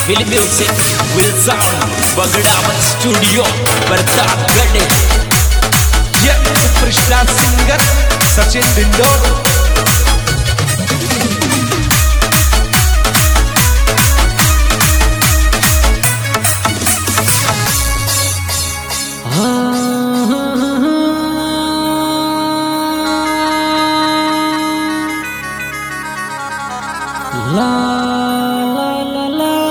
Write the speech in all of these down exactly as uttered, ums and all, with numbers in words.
Will Music, Will Sound, Bagdawan Studio, Pratapgarh. Yeah, superstar singer Sachin Dindor. La la la la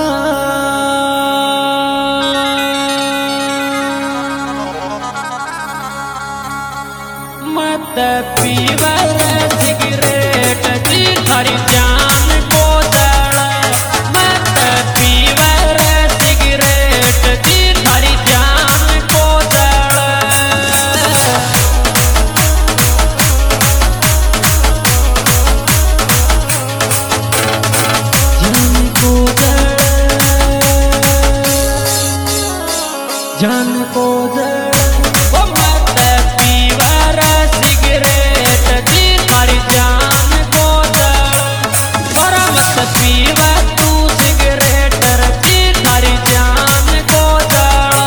मत पीवर cigarette जी थारी जान को जड़ा मत पीवर सिगरेट जी थारी जान को जड़ा जान को जड़ वो मत पीवर सिगरेट जी थारी जान को जड़ और मत पीवा तू सिगरेट जी थारी जान को जड़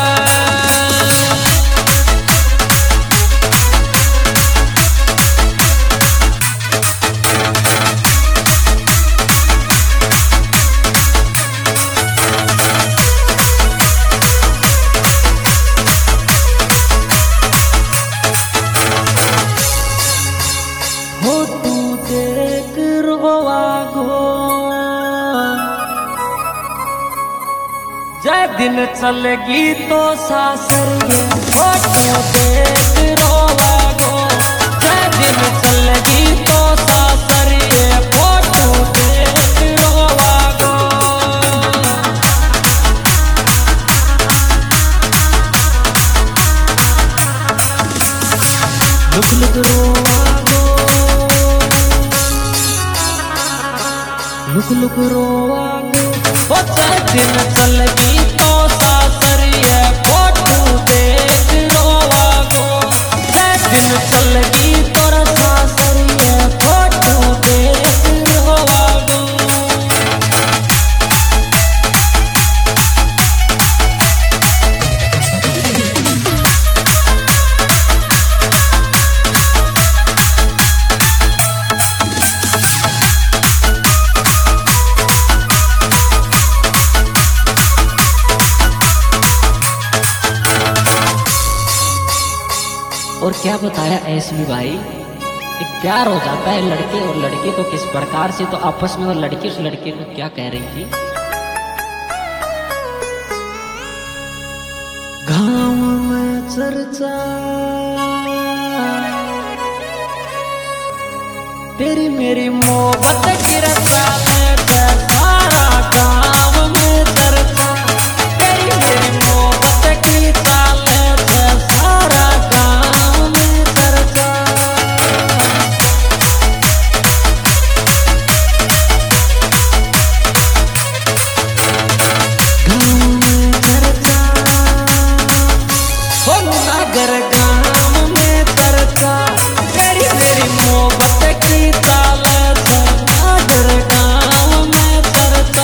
हो तू देख रोवागो जय दिन चलेगी तो सासरिए हो तू देख रोवागो जय दिन चलेगी तो सासरिए हो तू देख रोवागो लुक लुक रोवागो लुक लुक रोवागो वो दिन चलगी तो सासरिए फोटू देख रोवागो दिन चलगी तो सासरिए फोटू देख रोवागो और क्या बताया एसवी भाई, एक प्यार हो जाता है लड़के और लड़के को किस प्रकार से, तो आपस में, और लड़की उस लड़के को क्या कह रही थी। गाँव में चर्चा तेरी मेरी मोहब्बत की रचा सारा गाँव में चर्चा तेरी मेरी मोहब्बत की चाल सारा गाँव में चर्चा गाँव में चर्चा हो नगर गाँव में चर्चा तेरी मेरी मोहब्बत की चाल नगर गाँव में चर्चा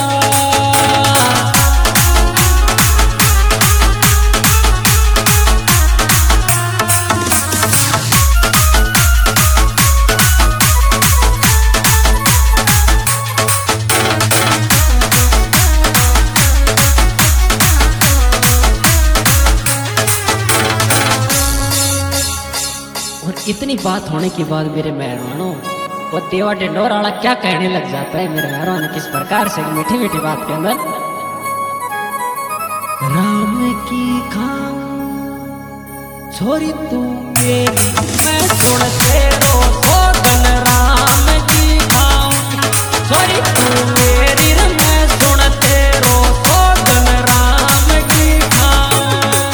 इतनी बात होने के बाद मेरे मेहमानों वो देवा डिंडोर वाला क्या कहने लग जाता है मेरे मेहमान किस प्रकार से मीठी मीठी बात के अंदर। राम की खाऊं छोरी तू मेरी मैं सुन तेरो सोगन राम की खाऊं छोरी तू मेरी मैं सुन तेरो सोगन राम की खाऊं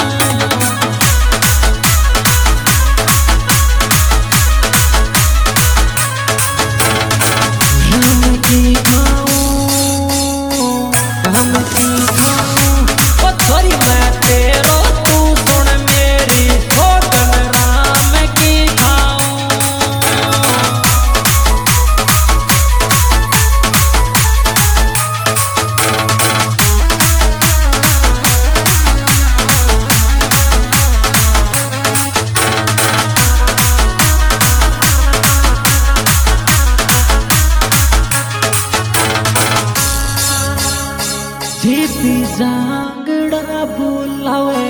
छोरी मैं तेरो तू सुन मेरी सोगन राम की खाऊं। जीती जांगड़ा बुलावे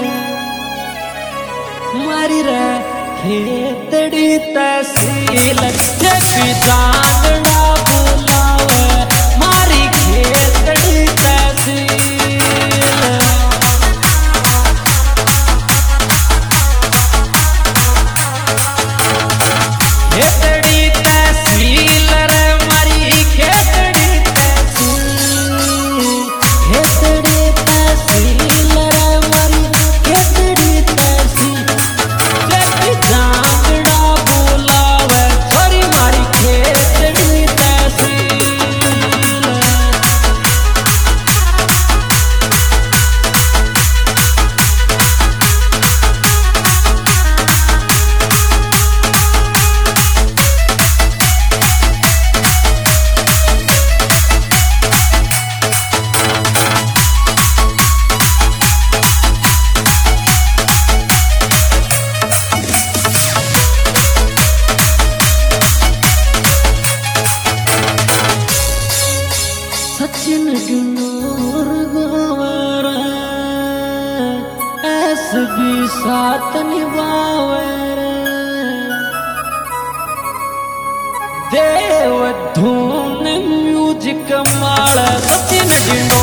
मारी रे खेतड़ी तहसील जीती जांगड़ा बुलावे मारी खेतड़ी तहसील खेतड़ी तहसील रे मारी खेतड़ी तहसील खेतड़ी तहसील रे मारी खेतड़ी तहसील जब जांगड़ा बुलावे छोरी मारी खेतड़ी तहसील सचिन गिनोर गोवरा एस भी साथ निभावे देव धून म्यूजिक माल सचिन गिनोर